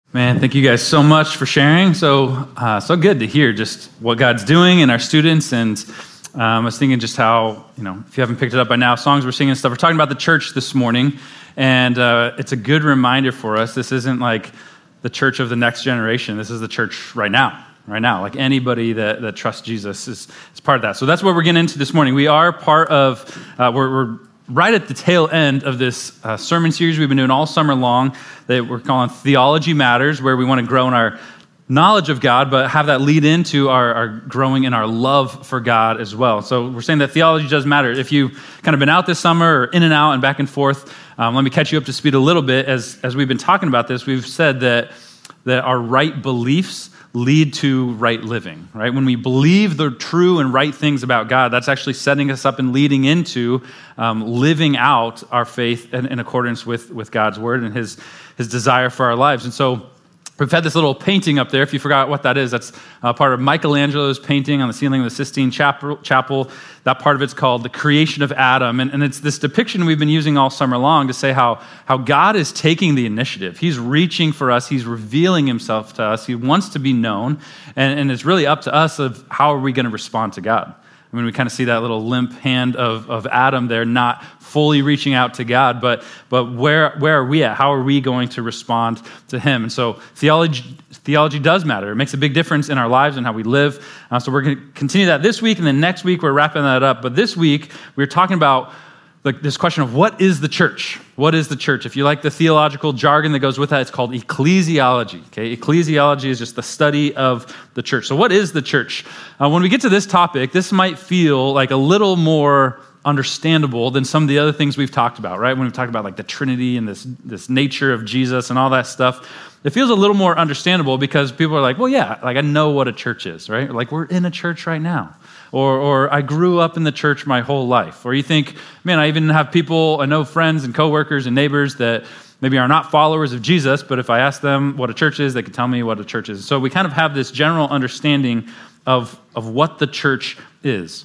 Man, thank you guys so much for sharing. So good to hear just what God's doing in our students. And I was thinking just how, if you haven't picked it up by now, songs we're singing and stuff, we're talking about the church this morning. And it's a good reminder for us. This isn't like the church of the next generation. This is the church right now. Like anybody that trusts Jesus is part of that. So that's what we're getting into this morning. We are part of, we're right at the tail end of this sermon series we've been doing all summer long that we're calling Theology Matters, where we want to grow in our knowledge of God, but have that lead into our growing in our love for God as well. So we're saying that theology does matter. If you've kind of been out this summer or in and out and back and forth, let me catch you up to speed a little bit. As we've been talking about this, we've said that our right beliefs lead to right living, right? When we believe the true and right things about God, that's actually setting us up and leading into living out our faith in accordance with God's word and his desire for our lives. And so we've had this little painting up there. If you forgot what that is, that's part of Michelangelo's painting on the ceiling of the Sistine Chapel. That part of it's called The Creation of Adam. And it's this depiction we've been using all summer long to say how God is taking the initiative. He's reaching for us. He's revealing himself to us. He wants to be known. And it's really up to us of how are we going to respond to God. I mean, we kind of see that little limp hand of Adam there, not fully reaching out to God, but where are we at? How are we going to respond to him? And so theology does matter. It makes a big difference in our lives and how we live. So we're going to continue that this week, and then next week we're wrapping that up. But this week we're talking about this question of what is the church? What is the church? If you like the theological jargon that goes with that, it's called ecclesiology. Okay, ecclesiology is just the study of the church. So what is the church? When we get to this topic, this might feel like a little more understandable than some of the other things we've talked about, right? When we talk about like the Trinity and this nature of Jesus and all that stuff, it feels a little more understandable because people are like, well, yeah, like I know what a church is, right? Like we're in a church right now. Or I grew up in the church my whole life. Or you think, man, I even have people, I know friends and coworkers and neighbors that maybe are not followers of Jesus, but if I ask them what a church is, they can tell me what a church is. So we kind of have this general understanding of what the church is.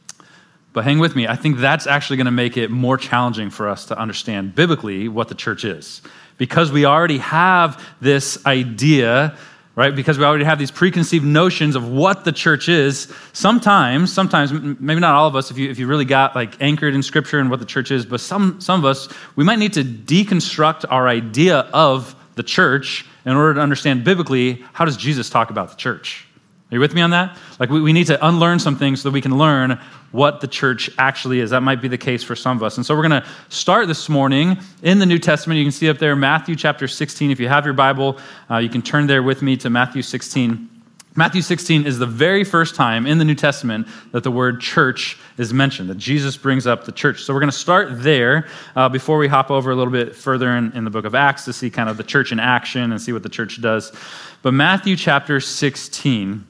But hang with me, I think that's actually going to make it more challenging for us to understand biblically what the church is. Because we already have this idea, right? Because we already have these preconceived notions of what the church is. Sometimes, maybe not all of us, if you really got like anchored in Scripture and what the church is, but some of us, we might need to deconstruct our idea of the church in order to understand biblically, how does Jesus talk about the church? Are you with me on that? Like we need to unlearn some things so that we can learn what the church actually is. That might be the case for some of us. And so we're going to start this morning in the New Testament. You can see up there Matthew chapter 16. If you have your Bible, you can turn there with me to Matthew 16. Matthew 16 is the very first time in the New Testament that the word church is mentioned, that Jesus brings up the church. So we're going to start there before we hop over a little bit further in the book of Acts to see kind of the church in action and see what the church does. But Matthew chapter 16,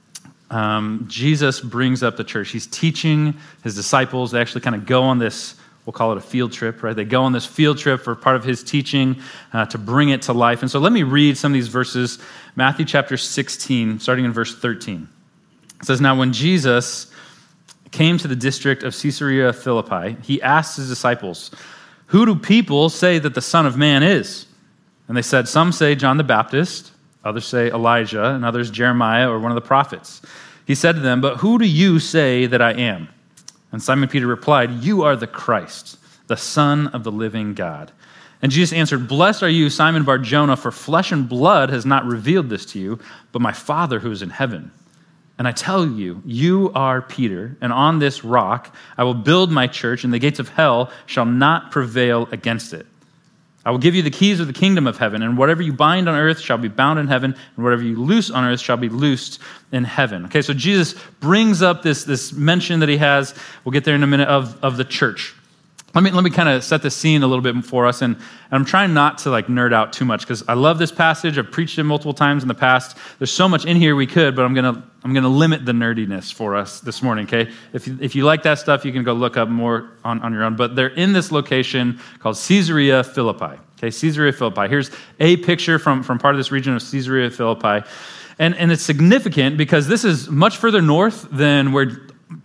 Jesus brings up the church. He's teaching his disciples. They actually kind of go on this, we'll call it a field trip, right? They go on this field trip for part of his teaching to bring it to life. And so let me read some of these verses. Matthew chapter 16, starting in verse 13. It says, "Now when Jesus came to the district of Caesarea Philippi, he asked his disciples, 'Who do people say that the Son of Man is?' And they said, 'Some say John the Baptist, others say Elijah, and others Jeremiah or one of the prophets.' He said to them, 'But who do you say that I am?' And Simon Peter replied, 'You are the Christ, the Son of the living God.' And Jesus answered, 'Blessed are you, Simon Bar-Jonah, for flesh and blood has not revealed this to you, but my Father who is in heaven. And I tell you, you are Peter, and on this rock I will build my church, and the gates of hell shall not prevail against it. I will give you the keys of the kingdom of heaven, and whatever you bind on earth shall be bound in heaven, and whatever you loose on earth shall be loosed in heaven.'" Okay, so Jesus brings up this mention that he has, we'll get there in a minute, of the church. Let me kind of set the scene a little bit for us, and I'm trying not to like nerd out too much because I love this passage. I've preached it multiple times in the past. There's so much in here we could, but I'm gonna limit the nerdiness for us this morning. Okay, if you like that stuff, you can go look up more on your own. But they're in this location called Caesarea Philippi. Okay, Caesarea Philippi. Here's a picture from part of this region of Caesarea Philippi, and it's significant because this is much further north than where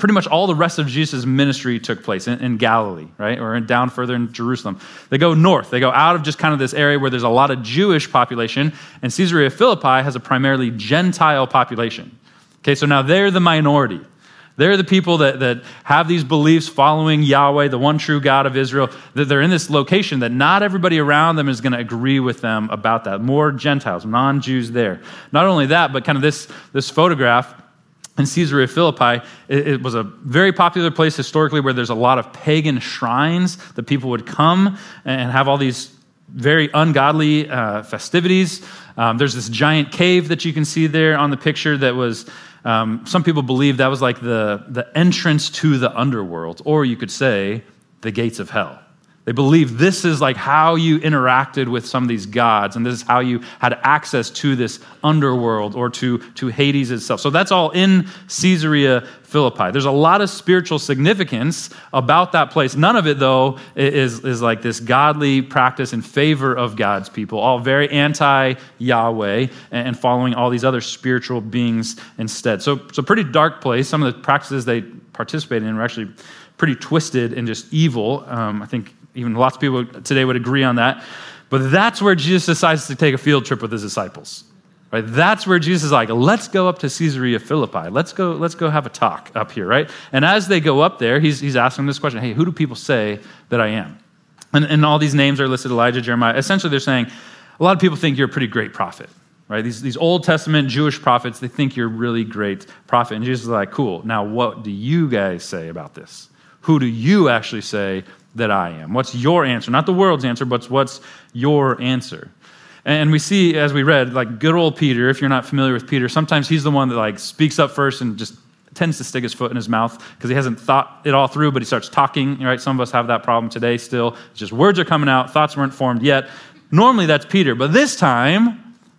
pretty much all the rest of Jesus' ministry took place in Galilee, right? Or down further in Jerusalem. They go north. They go out of just kind of this area where there's a lot of Jewish population, and Caesarea Philippi has a primarily Gentile population. Okay, so now they're the minority. They're the people that have these beliefs following Yahweh, the one true God of Israel. That they're in this location that not everybody around them is going to agree with them about that. More Gentiles, non-Jews there. Not only that, but kind of this photograph in Caesarea Philippi, it was a very popular place historically where there's a lot of pagan shrines that people would come and have all these very ungodly festivities. There's this giant cave that you can see there on the picture that was... some people believe that was like the entrance to the underworld, or you could say the gates of hell. They believe this is like how you interacted with some of these gods, and this is how you had access to this underworld or to Hades itself. So that's all in Caesarea Philippi. There's a lot of spiritual significance about that place. None of it, though, is like this godly practice in favor of God's people, all very anti-Yahweh and following all these other spiritual beings instead. So it's a pretty dark place. Some of the practices they participated in were actually pretty twisted and just evil. I think even lots of people today would agree on that. But that's where Jesus decides to take a field trip with his disciples. Right? That's where Jesus is like, let's go up to Caesarea Philippi. Let's go have a talk up here, right? And as they go up there, he's asking this question, hey, who do people say that I am? And all these names are listed, Elijah, Jeremiah. Essentially, they're saying, a lot of people think you're a pretty great prophet. Right? These Old Testament Jewish prophets, they think you're a really great prophet. And Jesus is like, cool, now what do you guys say about this? Who do you actually say that I am? What's your answer? Not the world's answer, but what's your answer? And we see, as we read, like good old Peter, if you're not familiar with Peter, sometimes he's the one that like speaks up first and just tends to stick his foot in his mouth because he hasn't thought it all through, but he starts talking, right? Some of us have that problem today still. It's just words are coming out, thoughts weren't formed yet. Normally that's Peter, but this time,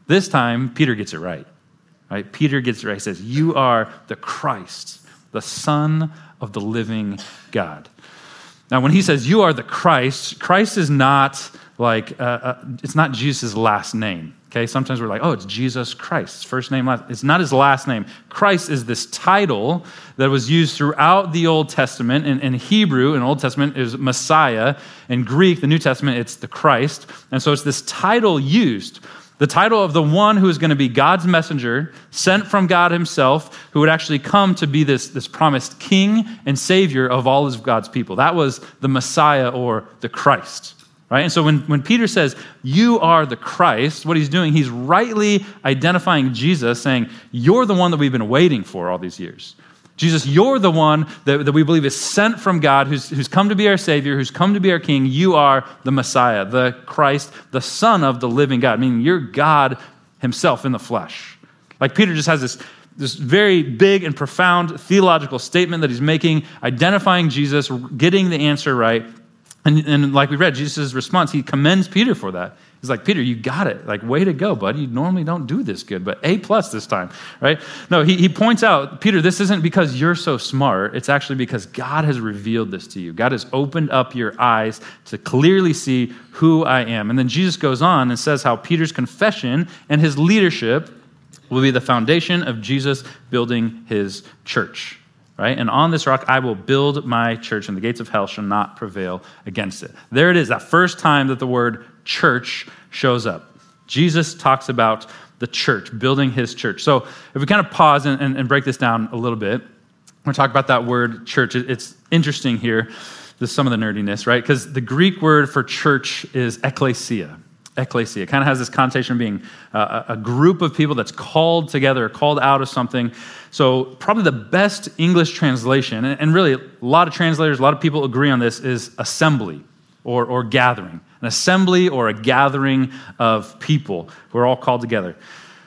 Peter gets it right? Peter gets it right. He says, you are the Christ, the Son of the living God. Now, when he says you are the Christ, Christ is not like, it's not Jesus' last name. Okay, sometimes we're like, oh, it's Jesus Christ, first name, last. It's not his last name. Christ is this title that was used throughout the Old Testament. In Hebrew, in Old Testament, is Messiah. In Greek, the New Testament, it's the Christ. And so it's this title used. The title of the one who is going to be God's messenger, sent from God himself, who would actually come to be this promised king and savior of all of God's people. That was the Messiah or the Christ. Right? And so when Peter says, you are the Christ, what he's doing, he's rightly identifying Jesus, saying, you're the one that we've been waiting for all these years. Jesus, you're the one that we believe is sent from God, who's come to be our Savior, who's come to be our King. You are the Messiah, the Christ, the Son of the living God, meaning you're God himself in the flesh. Like Peter just has this very big and profound theological statement that he's making, identifying Jesus, getting the answer right. And like we read, Jesus' response, he commends Peter for that. He's like, Peter, you got it. Like, way to go, bud. You normally don't do this good, but A+ this time, right? No, he points out, Peter, this isn't because you're so smart. It's actually because God has revealed this to you. God has opened up your eyes to clearly see who I am. And then Jesus goes on and says how Peter's confession and his leadership will be the foundation of Jesus building his church. Right? And on this rock I will build my church, and the gates of hell shall not prevail against it. There it is, that first time that the word church shows up. Jesus talks about the church, building his church. So if we kind of pause and break this down a little bit, we're going to talk about that word church. It's interesting here, there's some of the nerdiness, right? Because the Greek word for church is ekklesia. Ekklesia. It kind of has this connotation of being a group of people that's called together, called out of something. So probably the best English translation, and really a lot of translators, a lot of people agree on this, is assembly or gathering. An assembly or a gathering of people who are all called together.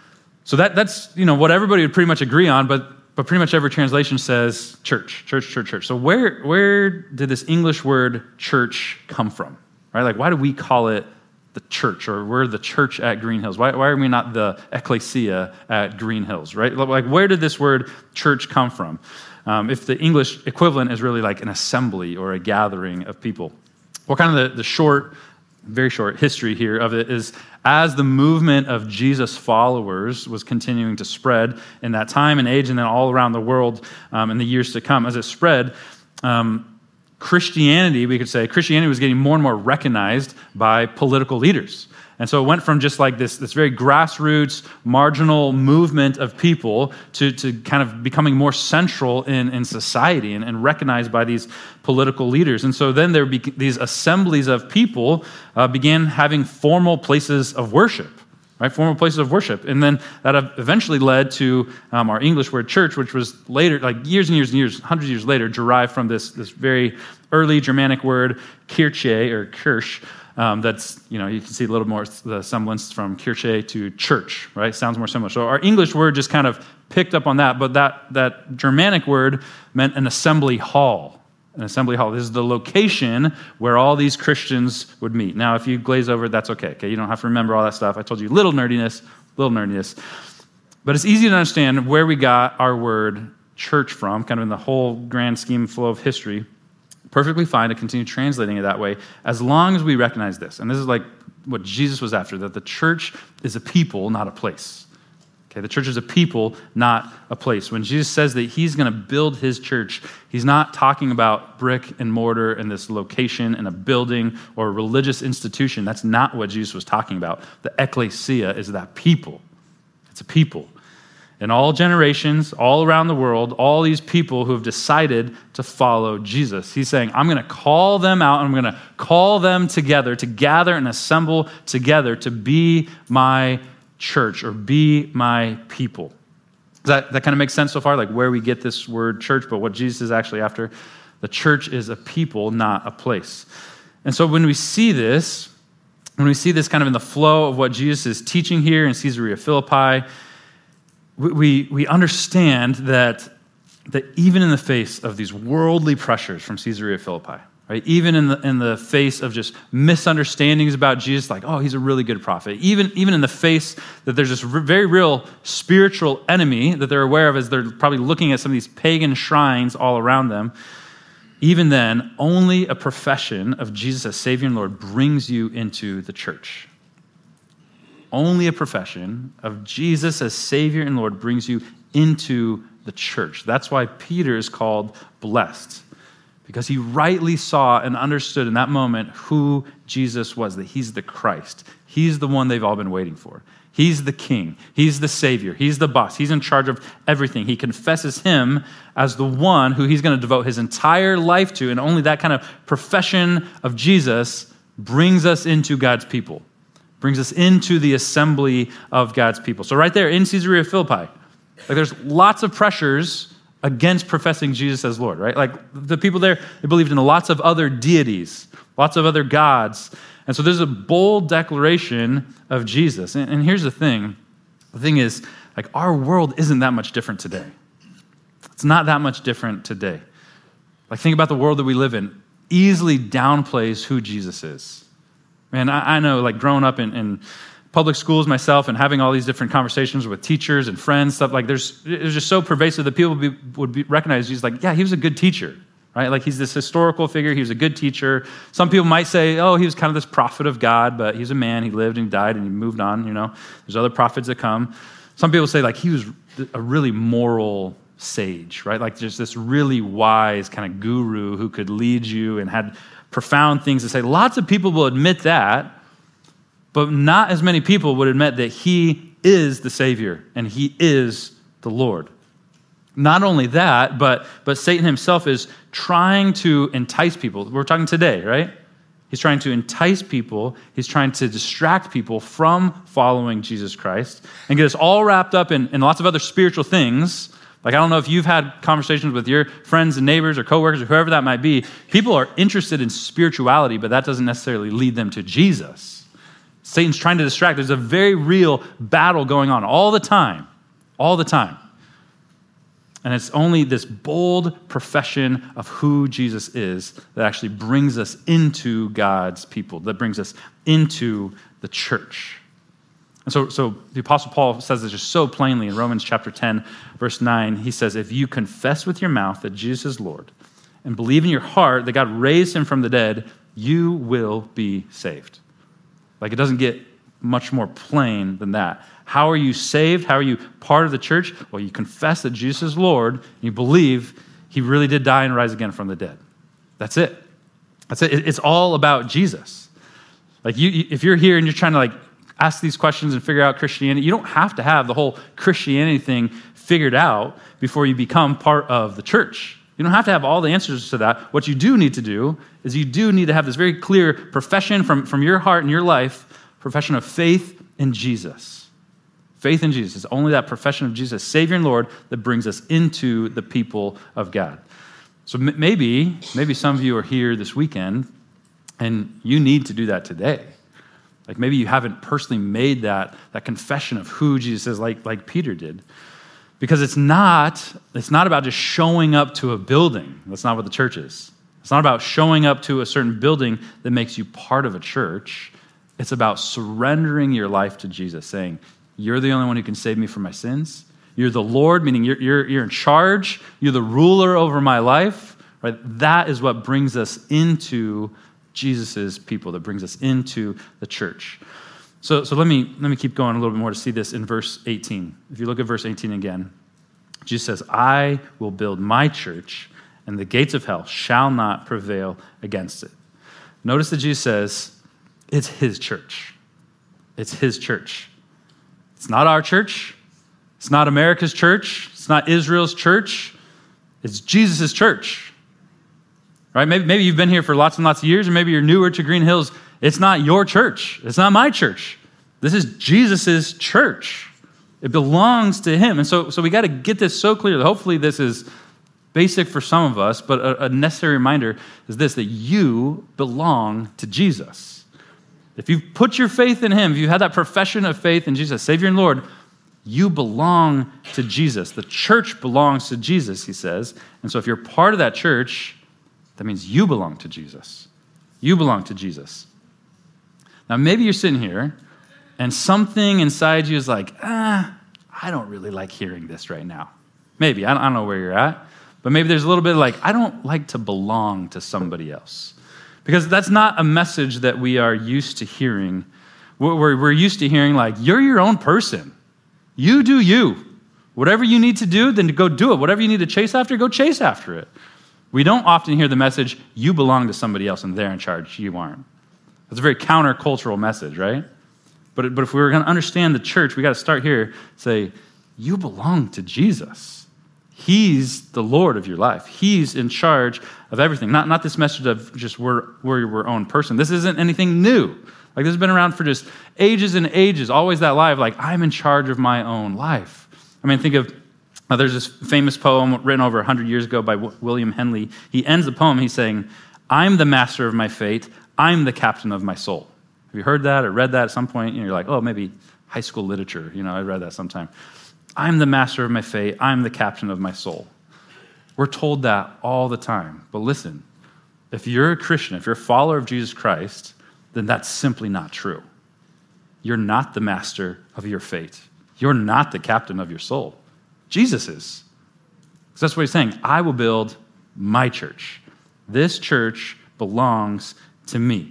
So that's what everybody would pretty much agree on, but pretty much every translation says church. So where did this English word church come from? Right? Like, why do we call it the church, or we're the church at Green Hills? Why are we not the ecclesia at Green Hills, right? Like, where did this word church come from? If the English equivalent is really like an assembly or a gathering of people. Well, kind of the short, very short history here of it is as the movement of Jesus followers was continuing to spread in that time and age and then all around the world in the years to come, as it spread, Christianity was getting more and more recognized by political leaders. And so it went from just like this very grassroots, marginal movement of people to kind of becoming more central in society and recognized by these political leaders. And so then these assemblies of people began having formal places of worship, right? Formal places of worship. And then that eventually led to our English word church, which was later, like years and years and years, hundreds of years later, derived from this very early Germanic word, kirche or kirch. That's, you can see a little more the semblance from kirche to church, right? Sounds more similar. So our English word just kind of picked up on that, but that Germanic word meant an assembly hall. An assembly hall. This is the location where all these Christians would meet. Now, if you glaze over, that's okay. You don't have to remember all that stuff. I told you, little nerdiness. But it's easy to understand where we got our word church from, kind of in the whole grand scheme flow of history. Perfectly fine to continue translating it that way as long as we recognize this. And this is like what Jesus was after, that the church is a people, not a place. Okay, the church is a people, not a place. When Jesus says that he's going to build his church, he's not talking about brick and mortar and this location in a building or a religious institution. That's not what Jesus was talking about. The ecclesia is that people. It's a people. In all generations, all around the world, all these people who have decided to follow Jesus. He's saying, I'm going to call them out, and I'm going to call them together to gather and assemble together to be my church or be my people. Does that kind of make sense so far? Like where we get this word church, but what Jesus is actually after? The church is a people, not a place. And so when we see this kind of in the flow of what Jesus is teaching here in Caesarea Philippi, we understand that even in the face of these worldly pressures from Caesarea Philippi, right? Even in the face of just misunderstandings about Jesus, like, oh, he's a really good prophet. Even in the face that there's this very real spiritual enemy that they're aware of as they're probably looking at some of these pagan shrines all around them, even then, only a profession of Jesus as Savior and Lord brings you into the church. Only a profession of Jesus as Savior and Lord brings you into the church. That's why Peter is called blessed, because he rightly saw and understood in that moment who Jesus was, that he's the Christ. He's the one they've all been waiting for. He's the king. He's the savior. He's the boss. He's in charge of everything. He confesses him as the one who he's going to devote his entire life to, and only that kind of profession of Jesus brings us into God's people. Brings us into the assembly of God's people. So right there in Caesarea Philippi, like there's lots of pressures against professing Jesus as Lord, right? Like the people there, they believed in lots of other deities, lots of other gods. And so there's a bold declaration of Jesus. And here's the thing. The thing is, like our world isn't that much different today. It's not that much different today. Like think about the world that we live in. Easily downplays who Jesus is. Man, I know, like growing up in public schools myself and having all these different conversations with teachers and friends, stuff like it was just so pervasive that people would recognize Jesus like, yeah, he was a good teacher, right? Like he's this historical figure. He was a good teacher. Some people might say, oh, he was kind of this prophet of God, but he's a man. He lived and he died and he moved on, There's other prophets that come. Some people say like he was a really moral sage, right? Like just this really wise kind of guru who could lead you and had profound things to say. Lots of people will admit that, but not as many people would admit that he is the Savior and he is the Lord. Not only that, but Satan himself is trying to entice people. We're talking today, right? He's trying to entice people. He's trying to distract people from following Jesus Christ and get us all wrapped up in lots of other spiritual things. Like, I don't know if you've had conversations with your friends and neighbors or coworkers or whoever that might be. People are interested in spirituality, but that doesn't necessarily lead them to Jesus. Satan's trying to distract. There's a very real battle going on all the time. And it's only this bold profession of who Jesus is that actually brings us into God's people, that brings us into the church. And so the Apostle Paul says this just so plainly in Romans chapter 10, verse 9. He says, if you confess with your mouth that Jesus is Lord and believe in your heart that God raised him from the dead, you will be saved. Like it doesn't get much more plain than that. How are you saved? How are you part of the church? Well, you confess that Jesus is Lord, and you believe he really did die and rise again from the dead. That's it. That's it. It's all about Jesus. Like if you're here and you're trying to ask these questions and figure out Christianity, you don't have to have the whole Christianity thing figured out before you become part of the church. You don't have to have all the answers to that. What you do need to do is you do need to have this very clear profession from your heart and your life, profession of faith in Jesus. Faith in Jesus. It's only that profession of Jesus, Savior and Lord, that brings us into the people of God. So maybe some of you are here this weekend and you need to do that today. Like maybe you haven't personally made that confession of who Jesus is like Peter did. Because it's not about just showing up to a building. That's not what the church is. It's not about showing up to a certain building that makes you part of a church. It's about surrendering your life to Jesus, saying, you're the only one who can save me from my sins. You're the Lord, meaning you're in charge. You're the ruler over my life. Right? That is what brings us into Jesus' people, that brings us into the church. So let me keep going a little bit more to see this in verse 18. If you look at verse 18 again, Jesus says, I will build my church, and the gates of hell shall not prevail against it. Notice that Jesus says, it's his church. It's his church. It's not our church. It's not America's church. It's not Israel's church. It's Jesus' church. Right? Maybe you've been here for lots and lots of years, or maybe you're newer to Green Hills. It's not your church. It's not my church. This is Jesus' church. It belongs to him. And so we got to get this so clear. Hopefully this is basic for some of us, but a necessary reminder is this, that you belong to Jesus. If you've put your faith in him, if you had that profession of faith in Jesus, Savior and Lord, you belong to Jesus. The church belongs to Jesus, he says. And so if you're part of that church, that means you belong to Jesus. You belong to Jesus. Now, maybe you're sitting here and something inside you is like, I don't really like hearing this right now. Maybe, I don't know where you're at, but maybe there's a little bit I don't like to belong to somebody else. Because that's not a message that we are used to hearing. We're used to hearing you're your own person. You do you. Whatever you need to do, then go do it. Whatever you need to chase after, go chase after it. We don't often hear the message, you belong to somebody else and they're in charge, you aren't. That's a very countercultural message, right? But if we were going to understand the church, we got to start here, say, you belong to Jesus. He's the Lord of your life. He's in charge of everything. Not this message of just we're your own person. This isn't anything new. This has been around for just ages and ages, always that lie of I'm in charge of my own life. I mean, think of, there's this famous poem written over 100 years ago by William Henley. He ends the poem, he's saying, I'm the master of my fate. I'm the captain of my soul. Have you heard that or read that at some point? You're like, oh, maybe high school literature. I read that sometime. I'm the master of my fate. I'm the captain of my soul. We're told that all the time. But listen, if you're a Christian, if you're a follower of Jesus Christ, then that's simply not true. You're not the master of your fate. You're not the captain of your soul. Jesus is. So that's what he's saying. I will build my church. This church belongs to me.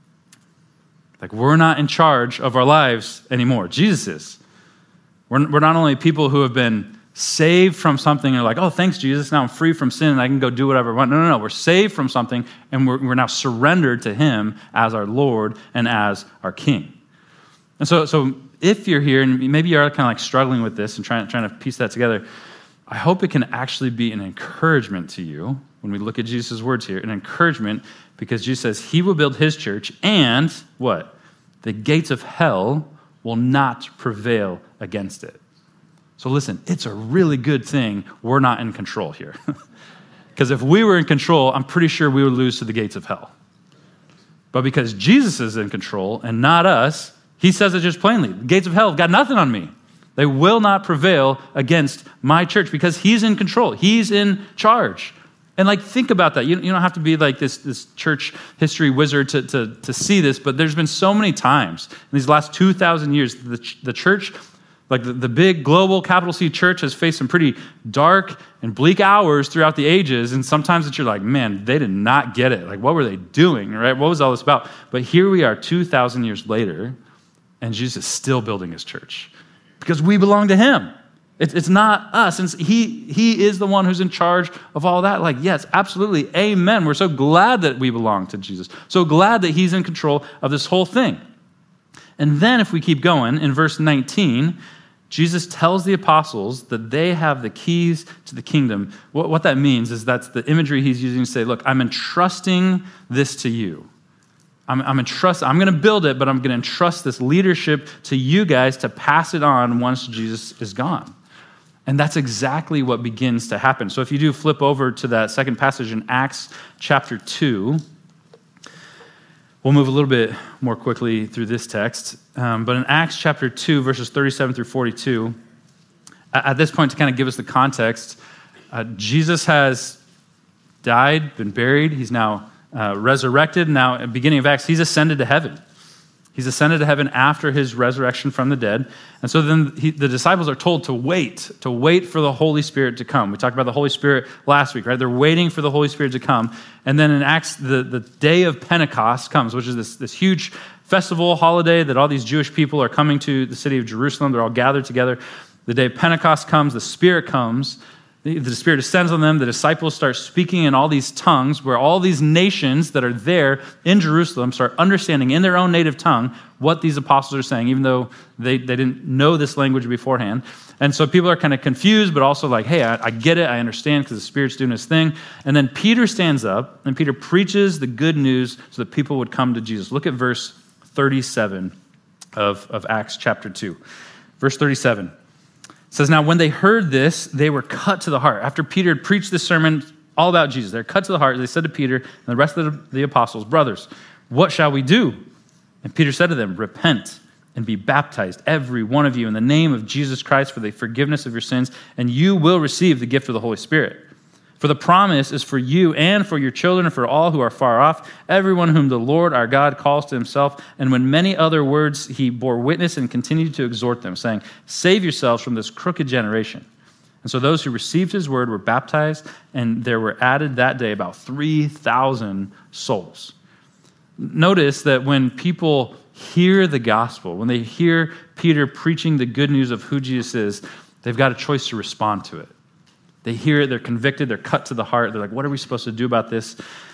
We're not in charge of our lives anymore. Jesus is. We're not only people who have been saved from something and are like, oh, thanks, Jesus, now I'm free from sin and I can go do whatever I want. No. We're saved from something and we're now surrendered to him as our Lord and as our King. And so if you're here and maybe you're kind of struggling with this and trying to piece that together, I hope it can actually be an encouragement to you when we look at Jesus' words here, an encouragement because Jesus says he will build his church and what? The gates of hell will not prevail against it. So listen, it's a really good thing we're not in control here. Because if we were in control, I'm pretty sure we would lose to the gates of hell. But because Jesus is in control and not us, he says it just plainly. The gates of hell have got nothing on me. They will not prevail against my church because he's in control. He's in charge. And think about that. You don't have to be this church history wizard to see this, but there's been so many times in these last 2,000 years, the church, the big global capital C church has faced some pretty dark and bleak hours throughout the ages. And sometimes you're like, man, they did not get it. What were they doing, right? What was all this about? But here we are 2,000 years later, And Jesus is still building his church because we belong to him. It's not us. And he is the one who's in charge of all that. Like, yes, absolutely. Amen. We're so glad that we belong to Jesus. So glad that he's in control of this whole thing. And then if we keep going, in verse 19, Jesus tells the apostles that they have the keys to the kingdom. What that means is that's the imagery he's using to say, look, I'm entrusting this to you. I'm going to build it, but I'm going to entrust this leadership to you guys to pass it on once Jesus is gone. And that's exactly what begins to happen. So if you do flip over to that second passage in Acts chapter 2, we'll move a little bit more quickly through this text. But in Acts chapter 2, verses 37 through 42, at this point, to kind of give us the context, Jesus has died, been buried. He's now resurrected. Now, at the beginning of Acts, he's ascended to heaven. He's ascended to heaven after his resurrection from the dead. And so then the disciples are told to wait for the Holy Spirit to come. We talked about the Holy Spirit last week, right? They're waiting for the Holy Spirit to come. And then in Acts, the day of Pentecost comes, which is this huge festival, holiday that all these Jewish people are coming to the city of Jerusalem. They're all gathered together. The day of Pentecost comes, the Spirit comes. The Spirit descends on them. The disciples start speaking in all these tongues where all these nations that are there in Jerusalem start understanding in their own native tongue what these apostles are saying, even though they didn't know this language beforehand. And so people are kind of confused, but also like, hey, I get it. I understand because the Spirit's doing his thing. And then Peter stands up and Peter preaches the good news so that people would come to Jesus. Look at verse 37 of Acts chapter 2. Verse 37. It says, now when they heard this, they were cut to the heart. After Peter had preached this sermon all about Jesus, they're cut to the heart. They said to Peter and the rest of the apostles, brothers, what shall we do? And Peter said to them, repent and be baptized, every one of you, in the name of Jesus Christ for the forgiveness of your sins, and you will receive the gift of the Holy Spirit. For the promise is for you and for your children and for all who are far off, everyone whom the Lord our God calls to himself. And when many other words he bore witness and continued to exhort them, saying, save yourselves from this crooked generation. And so those who received his word were baptized, and there were added that day about 3,000 souls. Notice that when people hear the gospel, when they hear Peter preaching the good news of who Jesus is, they've got a choice to respond to it. They hear it, they're convicted, they're cut to the heart. They're like, what are we supposed to do about this?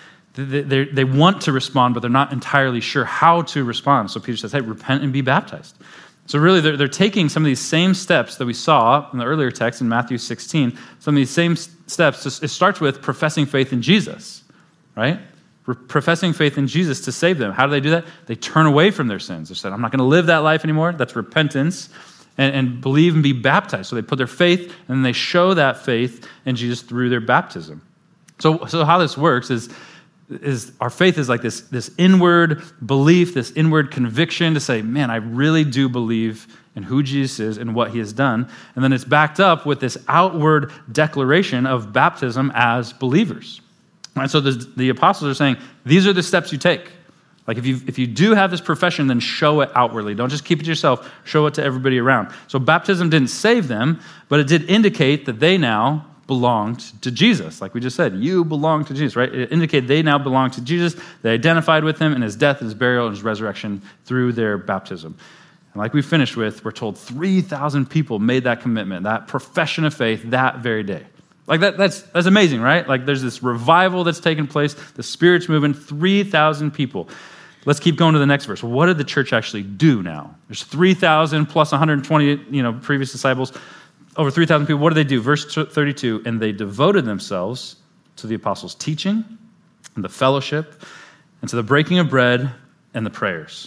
They want to respond, but they're not entirely sure how to respond. So Peter says, hey, repent and be baptized. So really, they're taking some of these same steps that we saw in the earlier text in Matthew 16, some of these same steps. It starts with professing faith in Jesus, right? Professing faith in Jesus to save them. How do they do that? They turn away from their sins. They said, I'm not going to live that life anymore. That's repentance. And believe and be baptized. So they put their faith and then they show that faith in Jesus through their baptism. So how this works is our faith is like this inward belief, this inward conviction to say, man, I really do believe in who Jesus is and what he has done. And then it's backed up with this outward declaration of baptism as believers. And so the apostles are saying, these are the steps you take. Like if you do have this profession, then show it outwardly. Don't just keep it to yourself. Show it to everybody around. So baptism didn't save them, but it did indicate that they now belonged to Jesus. Like we just said, you belong to Jesus, right? It indicated they now belong to Jesus. They identified with him in his death, his burial, and his resurrection through their baptism. And like we finished with, we're told 3,000 people made that commitment, that profession of faith that very day. Like that's amazing, right? Like there's this revival that's taken place. The Spirit's moving, 3,000 people. Let's keep going to the next verse. What did the church actually do now? There's 3,000 plus 120, previous disciples, over 3,000 people. What do they do? Verse 32, and they devoted themselves to the apostles' teaching and the fellowship and to the breaking of bread and the prayers.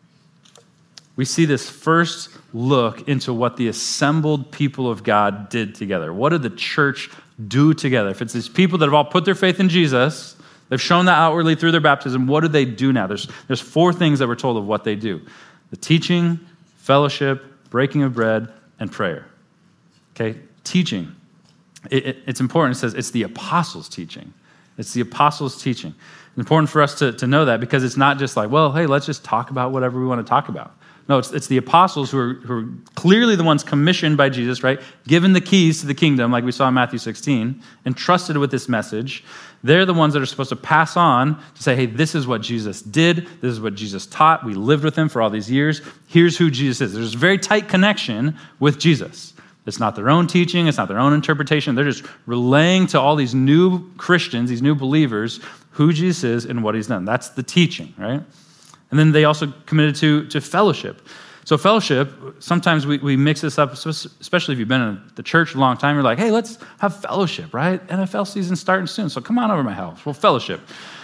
We see this first look into what the assembled people of God did together. What did the church do together? If it's these people that have all put their faith in Jesus, they've shown that outwardly through their baptism, what do they do now? There's 4 things that we're told of what they do. The teaching, fellowship, breaking of bread, and prayer. Okay, teaching. It's important. It says it's the apostles' teaching. It's the apostles' teaching. It's important for us to know that because it's not just like, well, hey, let's just talk about whatever we want to talk about. No, it's the apostles who are clearly the ones commissioned by Jesus, right? Given the keys to the kingdom, like we saw in Matthew 16, entrusted with this message. They're the ones that are supposed to pass on to say, hey, this is what Jesus did. This is what Jesus taught. We lived with him for all these years. Here's who Jesus is. There's a very tight connection with Jesus. It's not their own teaching. It's not their own interpretation. They're just relaying to all these new Christians, these new believers, who Jesus is and what he's done. That's the teaching, right? And then they also committed to fellowship. So fellowship, sometimes we mix this up, especially if you've been in the church a long time. You're like, hey, let's have fellowship, right? NFL season's starting soon, so come on over to my house. Well, fellowship.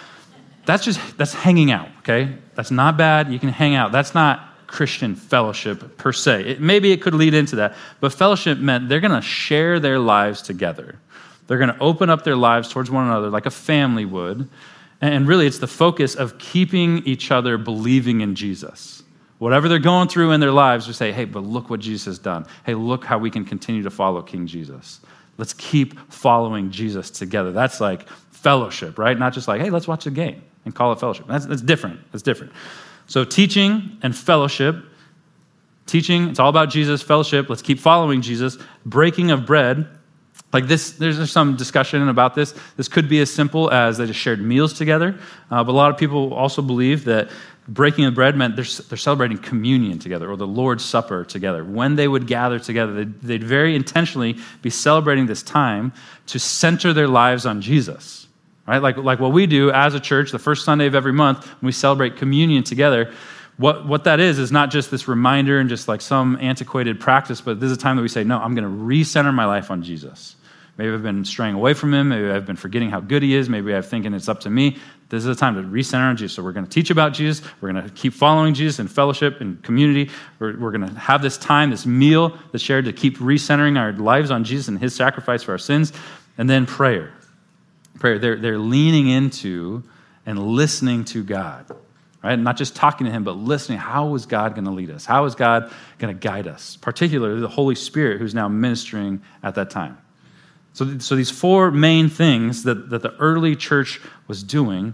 That's hanging out, okay? That's not bad. You can hang out. That's not Christian fellowship per se. Maybe it could lead into that, but fellowship meant they're going to share their lives together. They're going to open up their lives towards one another like a family would, and really it's the focus of keeping each other believing in Jesus. Whatever they're going through in their lives, we say, hey, but look what Jesus has done. Hey, look how we can continue to follow King Jesus. Let's keep following Jesus together. That's like fellowship, right? Not just like, hey, let's watch a game and call it fellowship. That's different. That's different. So teaching and fellowship. Teaching, it's all about Jesus. Fellowship, let's keep following Jesus. Breaking of bread. Like this, there's some discussion about this. This could be as simple as they just shared meals together. But a lot of people also believe that breaking of bread meant they're celebrating communion together or the Lord's Supper together. When they would gather together, they'd very intentionally be celebrating this time to center their lives on Jesus, right? Like what we do as a church, the first Sunday of every month, when we celebrate communion together, what that is not just this reminder and just like some antiquated practice, but this is a time that we say, no, I'm going to recenter my life on Jesus. Maybe I've been straying away from him. Maybe I've been forgetting how good he is. Maybe I'm thinking it's up to me. This is a time to recenter on Jesus. So we're going to teach about Jesus. We're going to keep following Jesus in fellowship and community. We're going to have this time, this meal that's shared to keep recentering our lives on Jesus and his sacrifice for our sins. And then prayer. Prayer. They're leaning into and listening to God, right? Not just talking to him, but listening. How is God going to lead us? How is God going to guide us? Particularly the Holy Spirit who's now ministering at that time. So these four main things that the early church was doing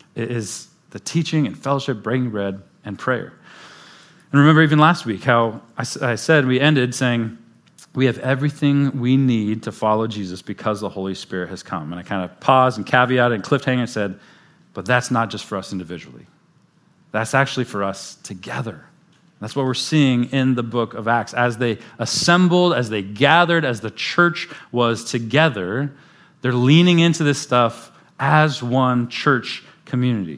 is the teaching and fellowship, breaking bread, and prayer. And remember even last week how I said we ended saying we have everything we need to follow Jesus because the Holy Spirit has come. And I kind of paused and caveated and cliffhanger and said, but that's not just for us individually. That's actually for us together. That's what we're seeing in the book of Acts. As they assembled, as they gathered, as the church was together, they're leaning into this stuff as one church community.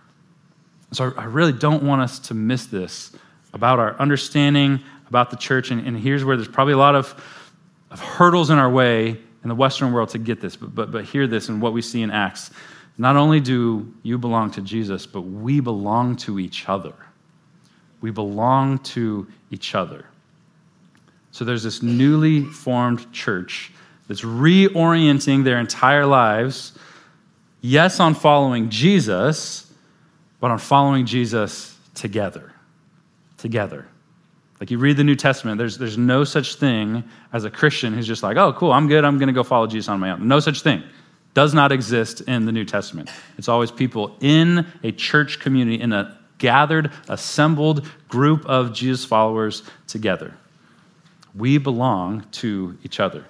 So I really don't want us to miss this about our understanding about the church. And here's where there's probably a lot of hurdles in our way in the Western world to get this. But hear this and what we see in Acts. Not only do you belong to Jesus, but we belong to each other. We belong to each other. So there's this newly formed church that's reorienting their entire lives, yes, on following Jesus, but on following Jesus together. Together. Like you read the New Testament, there's no such thing as a Christian who's just like, oh, cool, I'm good, I'm going to go follow Jesus on my own. No such thing. Does not exist in the New Testament. It's always people in a church community, in a gathered, assembled group of Jesus followers together. We belong to each other.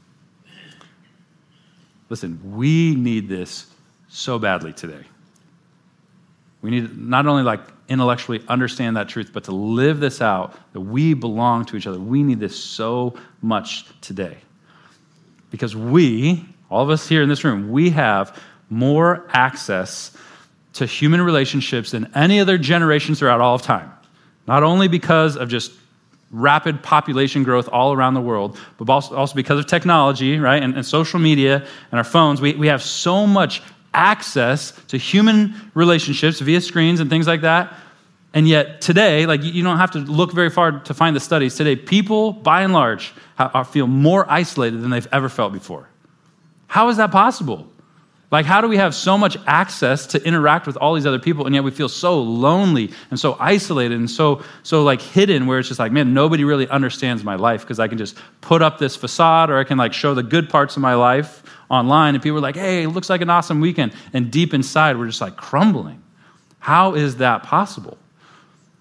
Listen, we need this so badly today. We need to not only like intellectually understand that truth, but to live this out, that we belong to each other. We need this so much today. Because we, all of us here in this room, we have more access to human relationships than any other generation throughout all of time. Not only because of just rapid population growth all around the world, but also because of technology, right, and social media and our phones. We have so much access to human relationships via screens and things like that. And yet today, like you don't have to look very far to find the studies. Today, people, by and large, feel more isolated than they've ever felt before. How is that possible? Like, how do we have so much access to interact with all these other people, and yet we feel so lonely and so isolated and so like hidden, where it's just like, man, nobody really understands my life because I can just put up this facade, or I can like show the good parts of my life online, and people are like, hey, it looks like an awesome weekend. And deep inside, we're just like crumbling. How is that possible?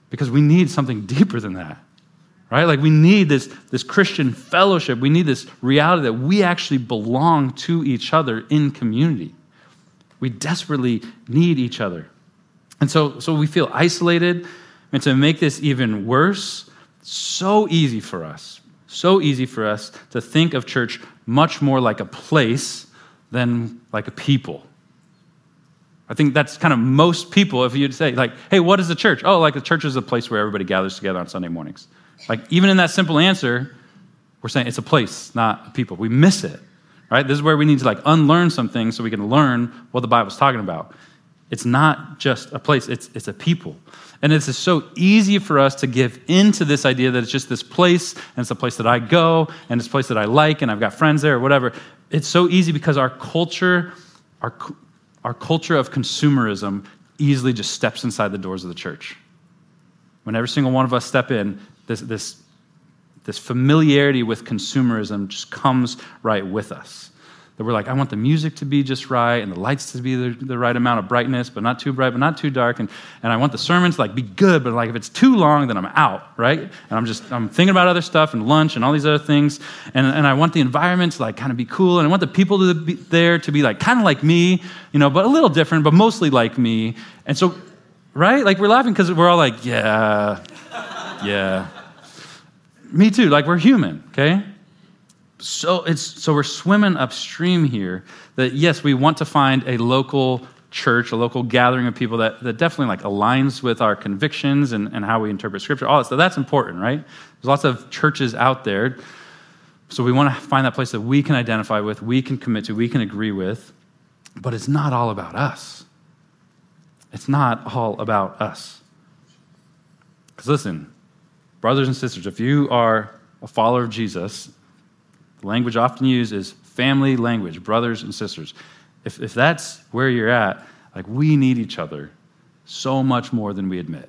because we need something deeper than that, right? Like we need this Christian fellowship. We need this reality that we actually belong to each other in community. We desperately need each other. And so we feel isolated. And to make this even worse, so easy for us to think of church much more like a place than like a people. I think that's kind of most people, if you'd say, like, hey, what is the church? Oh, like the church is a place where everybody gathers together on Sunday mornings. Like, even in that simple answer, we're saying it's a place, not a people. We miss it, right? This is where we need to, like, unlearn some things so we can learn what the Bible's talking about. It's not just a place, it's a people. And it's just so easy for us to give into this idea that it's just this place, and it's a place that I go, and it's a place that I like, and I've got friends there, or whatever. It's so easy because our culture of consumerism easily just steps inside the doors of the church. When every single one of us step in, this familiarity with consumerism just comes right with us. That we're like, I want the music to be just right, and the lights to be the right amount of brightness, but not too bright, but not too dark, and I want the sermon to like be good, but like if it's too long, then I'm out, right? And I'm thinking about other stuff and lunch and all these other things, and I want the environment to like kind of be cool, and I want the people to be there to be like kind of like me, but a little different, but mostly like me. And so, right? Like we're laughing because we're all like, yeah, me too. Like we're human, okay? So we're swimming upstream here that, yes, we want to find a local church, a local gathering of people that definitely like aligns with our convictions and how we interpret Scripture, all that stuff. That's important, right? There's lots of churches out there. So we want to find that place that we can identify with, we can commit to, we can agree with. But it's not all about us. It's not all about us. Because listen, brothers and sisters, if you are a follower of Jesus, the language often used is family language, brothers and sisters. If that's where you're at, like we need each other so much more than we admit.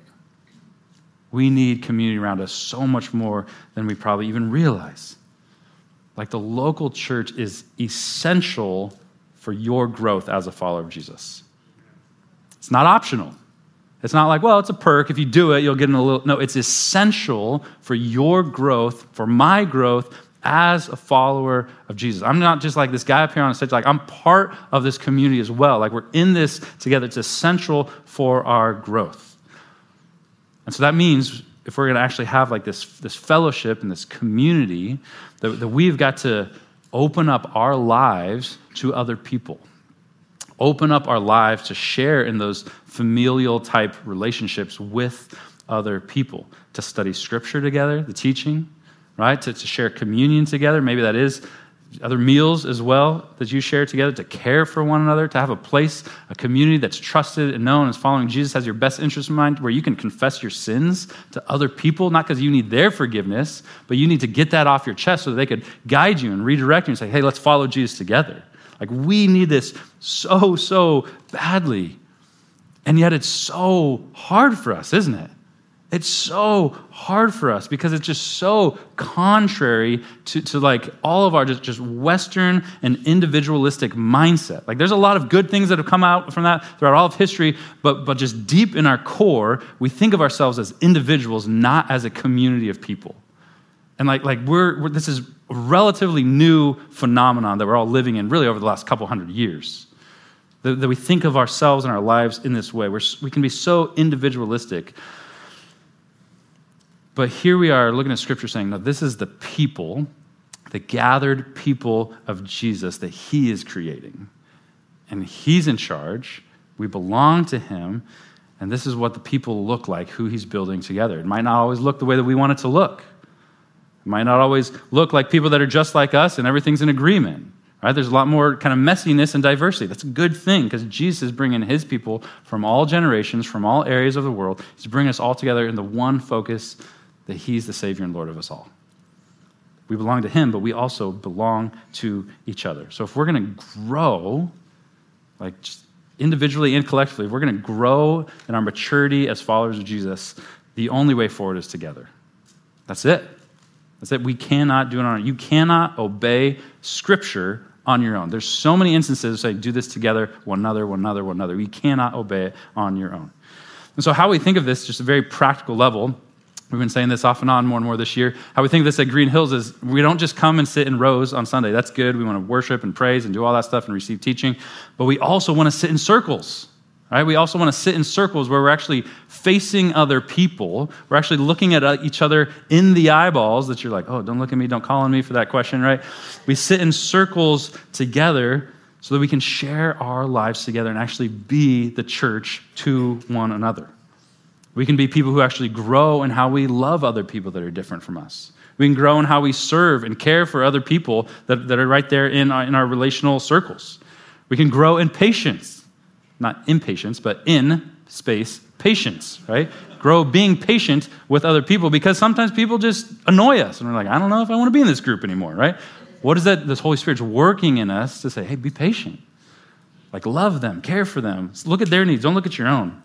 We need community around us so much more than we probably even realize. Like the local church is essential for your growth as a follower of Jesus. It's not optional. It's not like, well, it's a perk. If you do it, you'll get in a little. No, it's essential for your growth, for my growth as a follower of Jesus. I'm not just like this guy up here on the stage. Like I'm part of this community as well. Like we're in this together. It's essential for our growth. And so that means if we're going to actually have like this fellowship and this community, that we've got to open up our lives to other people. Open up our lives to share in those familial type relationships with other people, to study Scripture together, the teaching, right? To share communion together. Maybe that is other meals as well that you share together, to care for one another, to have a place, a community that's trusted and known as following Jesus, has your best interest in mind, where you can confess your sins to other people, not because you need their forgiveness, but you need to get that off your chest so that they could guide you and redirect you and say, hey, let's follow Jesus together. Like we need this so badly. And yet it's so hard for us, isn't it? It's so hard for us because it's just so contrary to like all of our just Western and individualistic mindset. Like there's a lot of good things that have come out from that throughout all of history, but just deep in our core, we think of ourselves as individuals, not as a community of people. And like we're this is a relatively new phenomenon that we're all living in really over the last couple hundred years. That we think of ourselves and our lives in this way. We can be so individualistic. But here we are looking at Scripture saying, no, this is the people, the gathered people of Jesus that he is creating. And he's in charge. We belong to him. And this is what the people look like, who he's building together. It might not always look the way that we want it to look. It might not always look like people that are just like us and everything's in agreement. Right? There's a lot more kind of messiness and diversity. That's a good thing because Jesus is bringing his people from all generations, from all areas of the world. He's bringing us all together in the one focus that he's the Savior and Lord of us all. We belong to him, but we also belong to each other. So if we're going to grow, like just individually and collectively, if we're going to grow in our maturity as followers of Jesus, the only way forward is together. That's it. That's it. We cannot do it on our own. You cannot obey Scripture on your own. There's so many instances of saying, do this together, one another. We cannot obey it on your own. And so how we think of this, just a very practical level, we've been saying this off and on more and more this year, how we think of this at Green Hills is we don't just come and sit in rows on Sunday. That's good. We want to worship and praise and do all that stuff and receive teaching. But we also want to sit in circles, right? We also want to sit in circles where we're actually facing other people. We're actually looking at each other in the eyeballs that you're like, oh, don't look at me, don't call on me for that question, right? We sit in circles together so that we can share our lives together and actually be the church to one another. We can be people who actually grow in how we love other people that are different from us. We can grow in how we serve and care for other people that are right there in our relational circles. We can grow in patience, not impatience, but in space patience, right? Grow being patient with other people because sometimes people just annoy us and we're like, I don't know if I want to be in this group anymore, right? What is that? This Holy Spirit's working in us to say, hey, be patient. Like love them, care for them. Look at their needs, don't look at your own.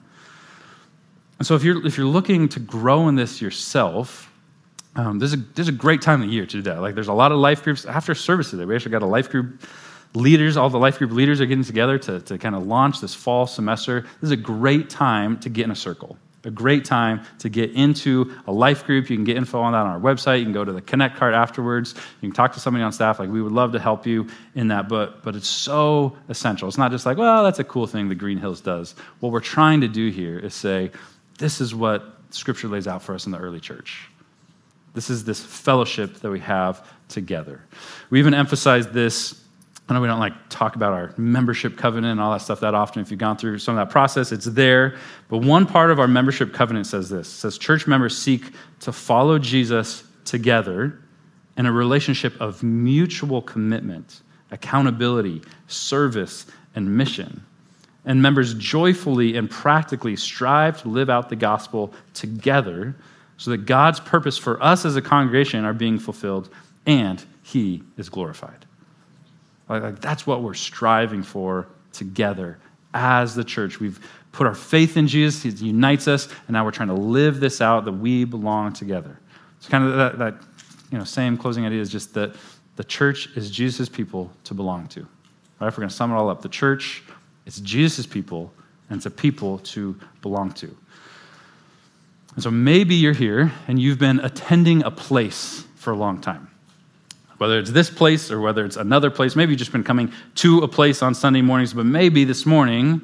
And so if you're looking to grow in this yourself, there's a great time of the year to do that. Like there's a lot of life groups after service today. We actually got a life group leaders, all the life group leaders are getting together to kind of launch this fall semester. This is a great time to get in a circle, a great time to get into a life group. You can get info on that on our website. You can go to the Connect card afterwards. You can talk to somebody on staff. Like we would love to help you in that, but it's so essential. It's not just like, well, that's a cool thing the Green Hills does. What we're trying to do here is say, this is what Scripture lays out for us in the early church. This is this fellowship that we have together. We even emphasize this. I know we don't like talk about our membership covenant and all that stuff that often. If you've gone through some of that process, it's there. But one part of our membership covenant says this. It says church members seek to follow Jesus together in a relationship of mutual commitment, accountability, service, and mission. And members joyfully and practically strive to live out the gospel together so that God's purpose for us as a congregation are being fulfilled and he is glorified. Like that's what we're striving for together as the church. We've put our faith in Jesus. He unites us, and now we're trying to live this out that we belong together. It's kind of that same closing idea is just that the church is Jesus' people to belong to. Right? If we're going to sum it all up, the church, it's Jesus' people, and it's a people to belong to. And so maybe you're here, and you've been attending a place for a long time. Whether it's this place or whether it's another place, maybe you've just been coming to a place on Sunday mornings, but maybe this morning,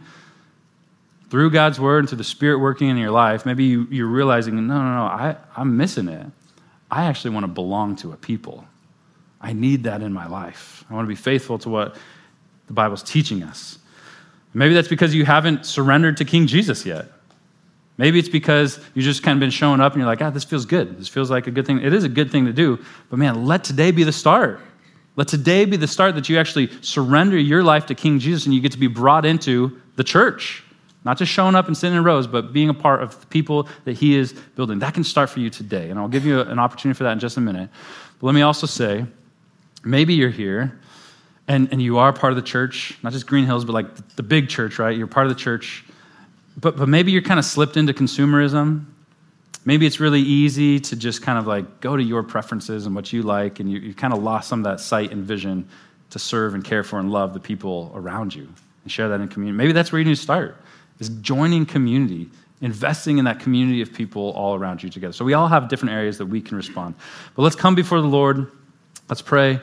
through God's word and through the Spirit working in your life, maybe you're realizing, no, I'm missing it. I actually want to belong to a people. I need that in my life. I want to be faithful to what the Bible's teaching us. Maybe that's because you haven't surrendered to King Jesus yet. Maybe it's because you've just kind of been showing up and you're like, this feels good. This feels like a good thing. It is a good thing to do. But man, let today be the start. Let today be the start that you actually surrender your life to King Jesus and you get to be brought into the church. Not just showing up and sitting in rows, but being a part of the people that he is building. That can start for you today. And I'll give you an opportunity for that in just a minute. But let me also say, maybe you're here and you are part of the church, not just Green Hills, but like the big church, right? You're part of the church. But maybe you're kind of slipped into consumerism. Maybe it's really easy to just kind of like go to your preferences and what you like, and you've kind of lost some of that sight and vision to serve and care for and love the people around you and share that in community. Maybe that's where you need to start, is joining community, investing in that community of people all around you together. So we all have different areas that we can respond. But let's come before the Lord. Let's pray.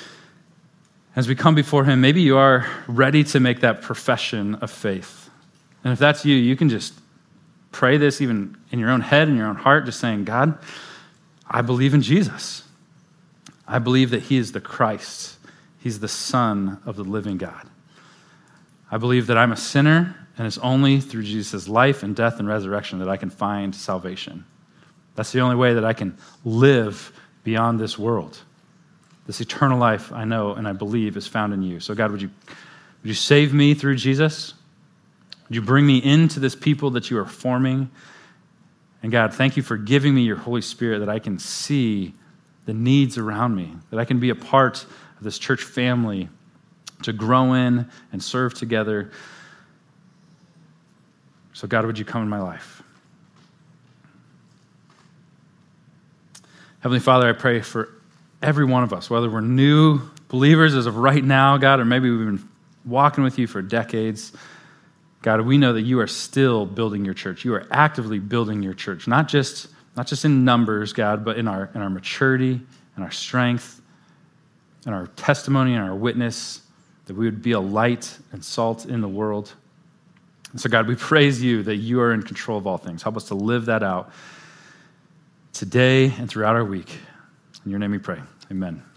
As we come before him, maybe you are ready to make that profession of faith. And if that's you, you can just pray this even in your own head, in your own heart, just saying, God, I believe in Jesus. I believe that he is the Christ. He's the Son of the living God. I believe that I'm a sinner, and it's only through Jesus' life and death and resurrection that I can find salvation. That's the only way that I can live beyond this world. This eternal life I know and I believe is found in you. So God, would you save me through Jesus? Would you bring me into this people that you are forming? And God, thank you for giving me your Holy Spirit that I can see the needs around me, that I can be a part of this church family to grow in and serve together. So God, would you come in my life? Heavenly Father, I pray for every one of us, whether we're new believers as of right now, God, or maybe we've been walking with you for decades. God, we know that you are still building your church. You are actively building your church, not just in numbers, God, but in our maturity and our strength and our testimony and our witness, that we would be a light and salt in the world. And so, God, we praise you that you are in control of all things. Help us to live that out today and throughout our week. In your name we pray. Amen.